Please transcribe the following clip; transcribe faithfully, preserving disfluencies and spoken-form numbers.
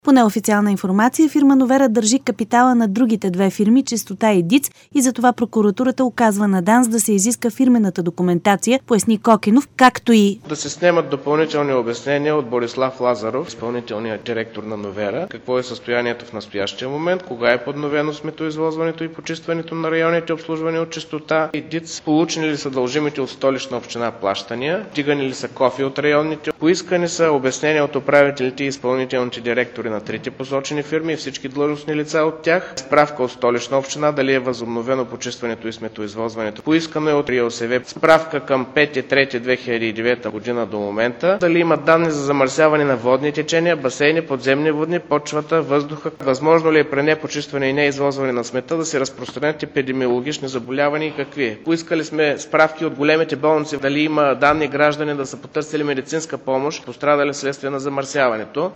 По неофициална информация, фирма Новера държи капитала на другите две фирми Чистота и ДИЦ и затова прокуратурата указва на ДАНС да се изиска фирмената документация, поясни Кокинов, както и да се снемат допълнителни обяснения от Борислав Лазаров, изпълнителният директор на Новера, какво е състоянието в настоящия момент, кога е подновено сметоизвозването и почистването на районите, обслужвани от Чистота и ДИЦ, получени ли са дължимите от Столична община плащания, вдигани ли са кофи от районните, поискани са обяснения от управителите и изпълнителните директори на трите посочени фирми и всички длъжностни лица от тях, справка от Столична община дали е възобновено почистването и сметоизвозването, поискано е от РИОСВ, справка към пети март две хиляди и девета година до момента, дали има данни за замърсяване на водни течения, басейни, подземни води, почвата, въздуха, възможно ли е при непочистване и неизвозване на смета да се разпространят епидемиологични заболявания и какви. Поискали сме справки от големите болници, дали има данни граждани да са потърсили медицинска помощ, пострадали следствие на замърсяването.